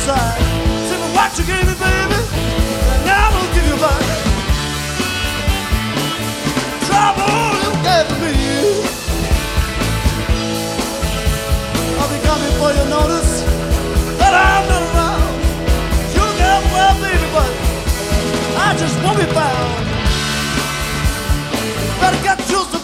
side. Say, but what you gave me, baby, now I'm gonna give you back. Trouble.